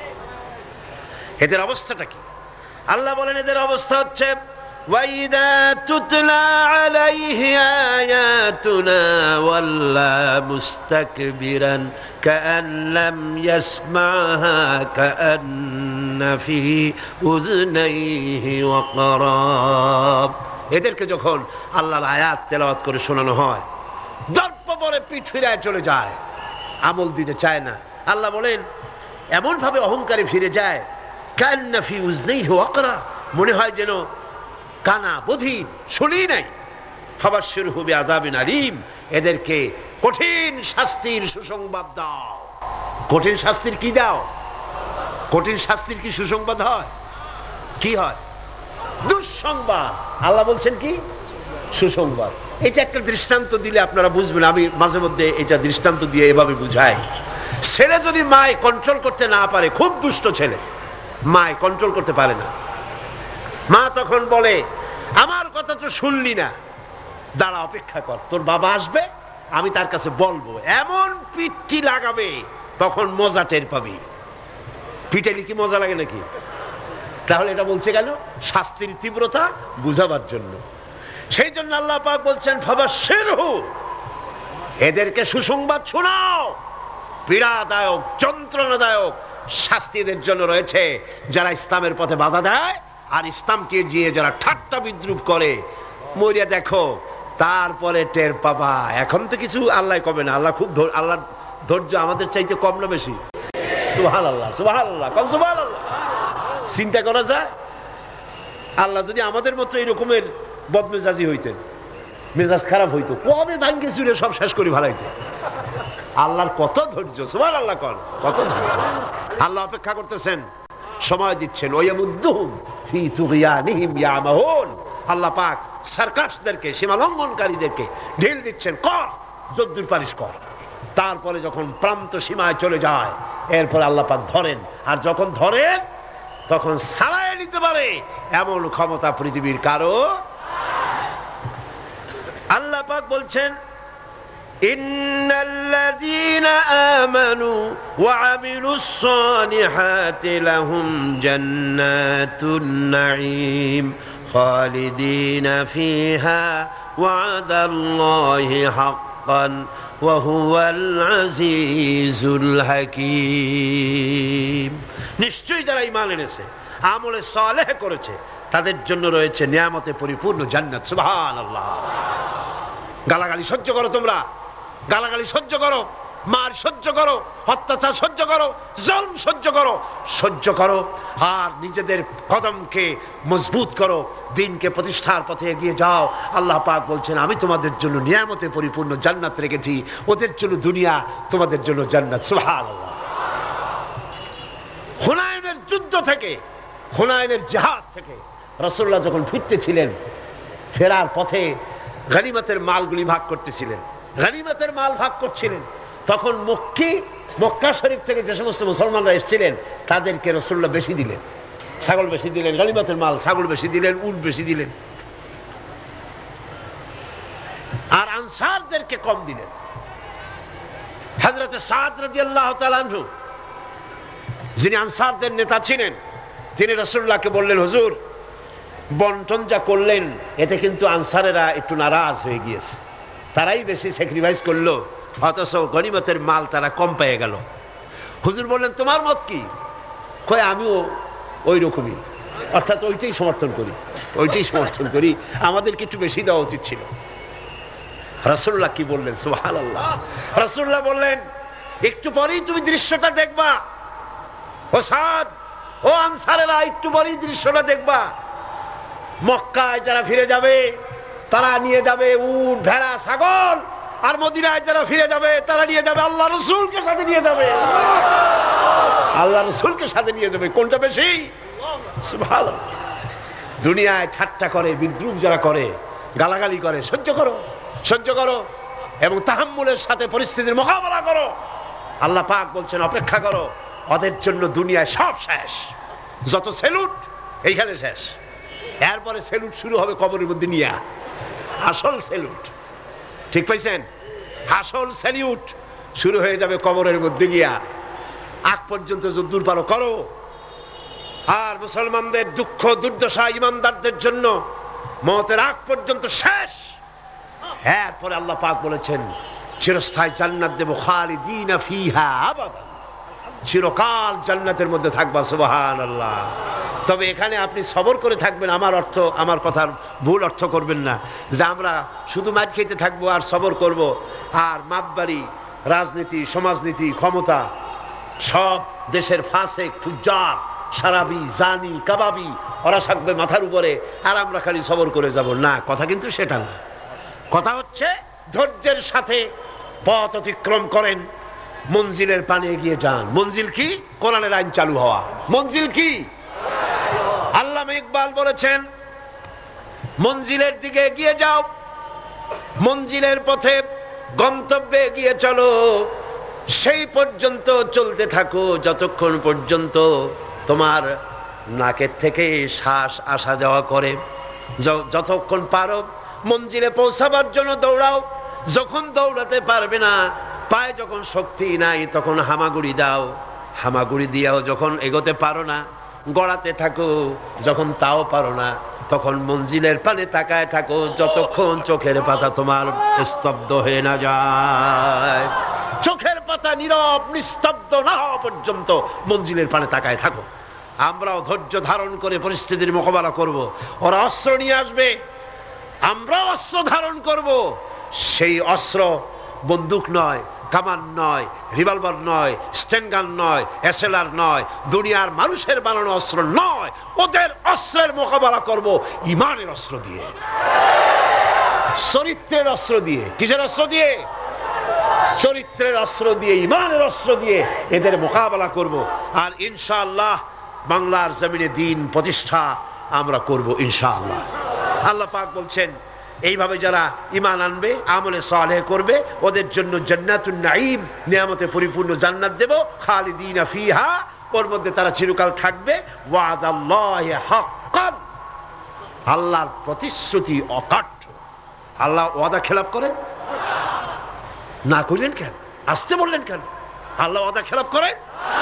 এদের অবস্থাটা কি? আল্লাহ বলেন, এদের অবস্থা হচ্ছে وَإِذَا تُتْلَى عَلَيْهِ آيَاتُنَا وَلَّى مُسْتَكْبِرًا كَأَنْ لَمْ يَسْمَعْهَا كَأَنَّ فِي أُذُنَيْهِ وَقْرًا। এদেরকে যখন আল্লাহর আয়াত তেলাওয়াত করে শোনানো হয়, দর্প পরে পিঠ ফিরায় চলে যায়, আমল দিতে চায় না। আল্লাহ বলেন, এমন ভাবে অহংকারে ফিরে যায়, কান্না ফি উযনাইহি ওয়াকরা, মনে হয় যেন কানা বধির, শুনি নাই। ফাবাশশিরহু বিআযাবিন আলীম, এদেরকে কঠিন শাস্তির সুসংবাদ দাও। কঠিন শাস্তির কি দাও? কঠিন শাস্তির কি সুসংবাদ হয়? কি হয়? দুঃসংবাদ। আল্লাহ বলছেন কি? সুসংবাদ। এটা একটা দৃষ্টান্ত দিলে আপনারা বুঝবেন। আমি মাঝে মধ্যে এটা দৃষ্টান্ত দিয়ে এভাবে বুঝাই। ছেলে যদি মায় কন্ট্রোল করতে না পারে, খুব দুষ্ট ছেলে, মায় কন্ট্রোল করতে পারে না, মা তখন বলে, আমার কথা তো শুনলি না, দাঁড়া, অপেক্ষা কর, তোর বাবা আসবে, আমি তার কাছে বলবো, এমন পিঠটি লাগাবে তখন মজা টের পাবি। পিটাইলে কি মজা লাগে নাকি? তাহলে এটা বলছে কেন? শাস্তির তীব্রতা বুঝাবার জন্য। সেই জন্য আল্লাহ পাক বলছেন ফাবাশশিরহু, এদেরকে সুসংবাদ শোনাও, পীড়াদায়ক যন্ত্রণাদায়ক শাস্তি এদের জন্য রয়েছে যারা ইসলামের পথে বাধা দেয় আর ইসলামকে গিয়ে যারা ঠাট্টা বিদ্রুপ করে। মরিয়া দেখো, তারপরে টের পাবা। এখন তো কিছু আল্লাহ কবে না, আল্লাহ খুব আল্লাহর ধৈর্য আমাদের চাইতে কম না বেশি? সুবহানাল্লাহ, সুবহানাল্লাহ, কম সুবহানাল্লাহ। চিন্তা করা যায়, আল্লাহ যদি আমাদের মতো এরকমের বদমেজাজি হইতেন, মেজাজ খারাপ হইতো, কবে ভাঙ্গে চুরে সব শেষ করে ভালাইতেন। আল্লাহর কত ধৈর্য, সুবহানাল্লাহ, কত ধৈর্য। আল্লাহ অপেক্ষা করতেছেন, সময় দিচ্ছেন। ওয়ায়ামুদ্দুহুম ফি তুগয়ানিহিম ইয়ামাহুন, আল্লাহ পাক সার্কাসদেরকে, সীমা লঙ্ঘনকারীদেরকে ঢিল দিচ্ছেন, কর যদ্দুর পারিস কর। তারপরে যখন প্রান্ত সীমায় চলে যায়, এরপর আল্লাহ পাক ধরেন, আর যখন ধরেন তখন ছাড়াই নিতে পারে এমন ক্ষমতা পৃথিবীর কারো। আল্লাহ পাক বলছেন ইন্নাল্লাযীনা আমানু ওয়া আমিলুস সালিহাতি লাহুম জান্নাতুন নাঈম খালিদিনা ফিহা ওয়াদাল্লাহি হাক্কান ওয়া হুয়াল আজিজুল হাকীম। নিশ্চয়ই যারা ঈমান এনেছে, আমলে সালেহ করেছে, তাদের জন্য রয়েছে নিয়ামতে পরিপূর্ণ জান্নাত। সুবহানাল্লাহ। গালাগালি সহ্য করো, তোমরা গালাগালি সহ্য করো, মার সহ্য করো, অত্যাচার সহ্য করো, জুলম সহ্য করো, আর নিজেদের কদমকে মজবুত করো, দ্বীনকে প্রতিষ্ঠার পথে এগিয়ে যাও। আল্লাহ পাক বলছেন আমি তোমাদের জন্য নিয়ামতে পরিপূর্ণ জান্নাত রেখেছি, ওদের জন্য দুনিয়া, তোমাদের জন্য জান্নাত। সুবহানাল্লাহ। হুনাইনের যুদ্ধ থেকে, হুনাইনের জিহাদ থেকে রাসূলুল্লাহ যখন ফিরতেছিলেন, ফেরার পথে গনিমতের মালগুলি ভাগ করতেছিলেন, গনিমতের মাল ভাগ করছিলেন, তখন মক্কা শরীফ থেকে যে সমস্ত মুসলমানরা এসেছিলেন তাদেরকে রাসূলুল্লাহ বেশি দিলেন, ছাগল বেশি দিলেন, গনিমতের মাল ছাগল বেশি দিলেন, উট বেশি দিলেন, আর আনসারদেরকে কম দিলেন। হযরত সাদ রাদিয়াল্লাহু তাআলা আনহু, যিনি আনসারদের নেতা ছিলেন, তিনি রাসূলুল্লাহকে বললেন, হুজুর বন্টন যা করলেন এতে কিন্তু আনসারেরা একটু নারাজ হয়ে গিয়েছে, তারাই বেশি স্যাক্রিফাইস করলো, অথচ গনিমতের মাল তারা কম পেয়ে গেল। হুজুর বললেন তোমার মত কি? কয় আমিও ওই রকমই, অর্থাৎ ওইটাই সমর্থন করি, আমাদেরকে একটু বেশি দেওয়া উচিত ছিল। রাসূলুল্লাহ কি বললেন? সুবহানাল্লাহ। রাসূলুল্লাহ বললেন একটু পরেই তুমি দৃশ্যটা দেখবা, ও সাদ, ও আনসারেরা, একটু পরেই দৃশ্যটা দেখবা। মক্কায় যারা ফিরে যাবে তারা নিয়ে যাবে উট, ভেড়া, ছাগল, আর মদিনায় যারা ফিরে যাবে তারা নিয়ে যাবে আল্লাহ রাসূলকে সাথে নিয়ে যাবে, আল্লাহ রাসূলকে সাথে নিয়ে যাবে। কোনটা বেশি? সুবহানাল্লাহ। দুনিয়ায় ঠাট্টা করে, বিদ্রুপ যারা করে, গালাগালি করে, সহ্য করো এবং তাহাম্মুলের সাথে পরিস্থিতির মোকাবেলা করো। আল্লাহ পাক বলছেন অপেক্ষা করো, ওদের জন্য দুনিয়ায় সব শেষ, যত সেলুট এইখানে শেষ, এরপরে সেলুট শুরু হবে কবরের মধ্যে নিয়ে, আসল সেলুট, ঠিক পাইছেন? আসল সেলুট শুরু হয়ে যাবে কবরের মধ্যে গিয়া। আগ পর্যন্ত যদ্দূর পারো করো। আর মুসলমানদের দুঃখ দুর্দশা ইমানদারদের জন্য মওতের আগ পর্যন্ত শেষ। এরপরে আল্লাহ পাক বলেছেন চিরস্থায়ী জান্নাত দেব, খালিদিনা ফিহা আবাদা, চিরকাল জান্নাতের মধ্যে থাকবা। সুবহানাল্লাহ। তবে এখানে আপনি সবর করে থাকবেন, আমার কথার ভুল অর্থ করবেন না যে আমরা শুধু মার খেতে থাকবো আর সবর করব, আর মাতবাড়ি, রাজনীতি, সমাজনীতি, ক্ষমতা, সব দেশের ফাসেক, ফুজ্জার, সারাবি, জানি, কাবাবি, ওরা থাকবে মাথার উপরে আর আমরা খালি সবর করে যাব না। কথা কিন্তু সেটা না। কথা হচ্ছে ধৈর্যের সাথে পথ অতিক্রম করেন, মঞ্জিলের পানে এগিয়ে যান। মঞ্জিল কি? কোরআনের আইন চালু হওয়া। মঞ্জিল কি? আল্লামা ইকবাল বলেছেন মঞ্জিলের দিকে এগিয়ে যাও, মঞ্জিলের পথে গন্তব্যে এগিয়ে চলো, সেই পর্যন্ত চলতে থাকো যতক্ষণ পর্যন্ত তোমার নাকের থেকে শ্বাস আসা যাওয়া করে। যতক্ষণ পারো মঞ্জিলে পৌঁছাবার জন্য দৌড়াও, যখন দৌড়াতে পারবে না, পায়ে যখন শক্তি নাই, তখন হামাগুড়ি দাও। হামাগুড়ি দিয়াও যখন এগোতে পারো না, গড়াতে থাকো। যখন তাও পারো না, তখন মঞ্জিলের পানে তাকায় থাকো, যতক্ষণ চোখের পাতা তোমার স্তব্ধ হয়ে না যায়। চোখের পাতা নীরব নিস্তব্ধ না হওয়া পর্যন্ত মঞ্জিলের পানে তাকায় থাকো। আমরাও ধৈর্য ধারণ করে পরিস্থিতির মোকাবেলা করব। ওরা অস্ত্র নিয়ে আসবে, আমরাও অস্ত্র ধারণ করব। সেই অস্ত্র বন্দুক নয়, কামান নয়, রিভলভার নয়, স্টেনগান নয়, এসএলআর নয়, দুনিয়ার মানুষের বানানো অস্ত্র নয়। ওদের অস্ত্রের মোকাবেলা করব ঈমানের অস্ত্র দিয়ে, চরিত্রের অস্ত্র দিয়ে। কিসের অস্ত্র দিয়ে? চরিত্রের অস্ত্র দিয়ে, ঈমানের অস্ত্র দিয়ে এদের মোকাবেলা করব। আর ইনশাআল্লাহ বাংলার জমিনে দ্বীন প্রতিষ্ঠা আমরা করব ইনশাআল্লাহ। আল্লাহ পাক বলছেন, এইভাবে যারা ঈমান আনবে, আমলে সালেহ করবে, ওদের জন্য জান্নাতুন নাঈম, নিয়ামতে পরিপূর্ণ জান্নাত দেব, খালিদিনা ফিহা, ওর মধ্যে তারা চিরকাল থাকবে। ওয়াদাল্লাহি হাক্কান, আল্লাহর প্রতিশ্রুতি অকাট্য। আল্লাহ ওয়াদা খেলাপ করেন না? কইলেন কেন? আসতে বললেন কেন? আল্লাহ ওয়াদা খেলাপ করেন?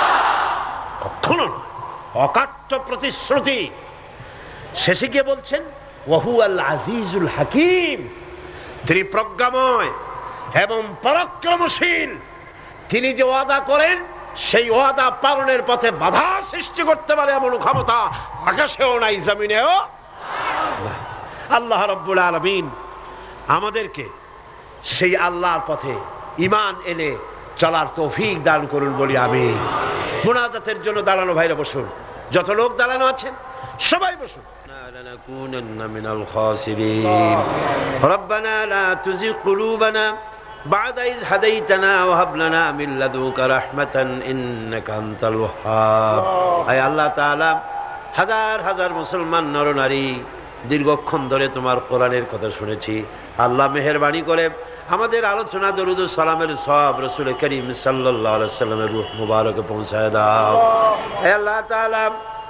কখনো নয়, অকাট্য প্রতিশ্রুতি। শেষে গিয়ে বলছেন ওয়াহুয়াল আজিজুল হাকিম, তিনি প্রজ্ঞাময় এবং পরাক্রমশীল। তিনি যে ওয়াদা করেন, সেই ওয়াদা পালনের পথে বাধা সৃষ্টি করতে পারে এমন ক্ষমতা আকাশেও নাই, জমিনেও নাই। আল্লাহ রাব্বুল আলামিন আমাদেরকে সেই আল্লাহর পথে ঈমান এনে চলার তৌফিক দান করুন বলি আমিন। মুনাজাতের জন্য দাঁড়ানো ভাইরা বসুন, যত লোক দাঁড়ানো আছেন সবাই বসুন। لنكونن من الخاسرين ربنا لا تزغ قلوبنا بعد إذ هديتنا وهب لنا من لدنك رحمة إنك أنت الوهاب। আয় আল্লাহ তাআলা, হাজার হাজার মুসলমান নরনারী দীর্ঘক্ষণ ধরে তোমার কোরআনের কথা শুনেছি। আল্লাহ মেহেরবানি করে আমাদের আলোচনা দরুদ ও সালামের সওয়াব রাসূল করিম সাল্লাল্লাহু আলাইহি ওয়াসাল্লামের রূহ মুবারকে পৌঁছায় দাও। হে আল্লাহ তাআলা,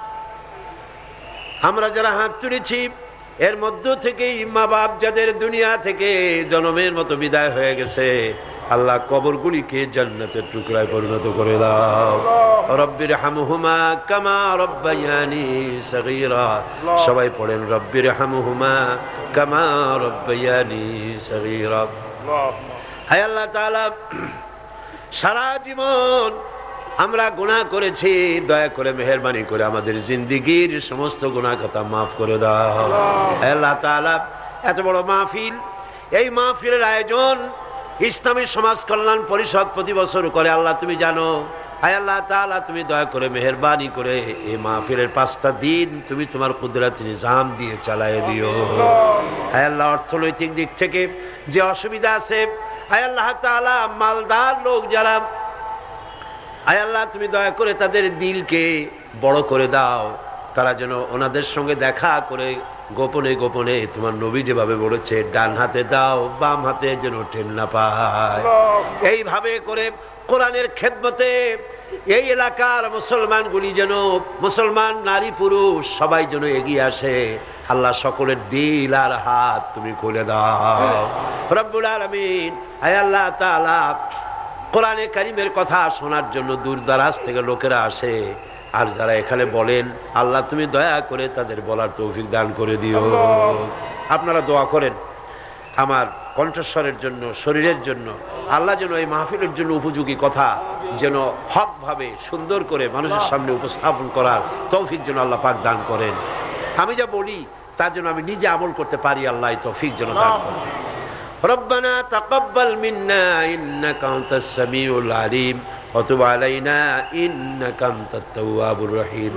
আমরা যারা হাত তুলেছি, এর মধ্য থেকে মা বাপ যাদের দুনিয়া থেকে জনমের মতো বিদায় হয়ে গেছে, আল্লাহ কবরগুলিকে জান্নাতের টুকরায় পরিণত করে দাও। রব্বির হামহুমা কামা রব্বায়ানি সগীরা। সবাই পড়েন রব্বির হামহুমা কামা রব্বায়ানি সগীরা। হায় আল্লাহ তাআলা, সারা জীবন আমরা গুনাহ করেছি, দয়া করে মেহেরবানি করে আমাদের জিন্দেগীর সমস্ত গুনাহ খাতা মাফ করে দাও। আল্লাহ তাআলা, এত বড় মাহফিল, এই মাহফিলের আয়োজন ইসলামী সমাজ কল্যাণ পরিষদ প্রতি বছর করে। আল্লাহ তুমি জানো। হায় আল্লাহ তাআলা, তুমি দয়া করে মেহেরবানি করে এই মাহফিলের 5টা দিন তুমি তোমার কুদরতি নিজাম দিয়ে চালায় দিও। হায় আল্লাহ, অর্থনৈতিক দিক থেকে যে অসুবিধা আছে, হায় আল্লাহ তাআলা, মালদার লোক যারা, আয় আল্লাহ তুমি দয়া করে তাদের দিলকে বড় করে দাও। তারা যেন ওনাদের সঙ্গে দেখা করে গোপনে গোপনে তোমার নবী যেভাবে বলেছে, ডান হাতে দাও বাম হাতে যেন টেন না পায়। এইভাবে করে কোরআনের খেদমতে এই এলাকার মুসলমানগুলি যেন, মুসলমান নারী পুরুষ সবাই যেন এগিয়ে আসে। আল্লাহ সকলের দিল আর হাত তুমি খুলে দাও রব্বুল আলামিন। আয় আল্লাহ তাআলা, কোরআনে কারীমের কথা শোনার জন্য দূর দারাজ থেকে লোকেরা আসে, আর যারা এখানে বলেন, আল্লাহ তুমি দয়া করে তাদের বলার তৌফিক দান করে দিও। আপনারা দোয়া করেন আমার কণ্ঠস্বরের জন্য, শরীরের জন্য। আল্লাহ যেন এই মাহফিলের জন্য উপযোগী কথা যেন হক ভাবে সুন্দর করে মানুষের সামনে উপস্থাপন করার তৌফিক যেন আল্লাহ পাক দান করেন। আমি যা বলি তার জন্য আমি নিজে আমল করতে পারি, আল্লাহ তৌফিক যেন দান করেন। ربنا تقبل منا إنك أنت السميع العليم وتب علينا إنك أنت التواب الرحيم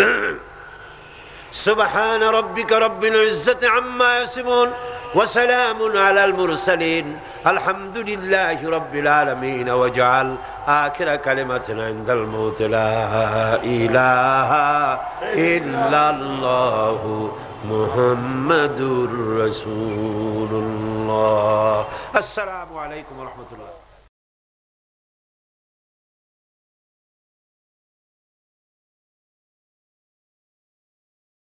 سبحان ربك رب العزة عما يصفون وسلام على المرسلين الحمد لله رب العالمين واجعل آخر كلمتنا عند الموت لا إله إلا الله محمد رسول الله। السلام عليكم ورحمة الله।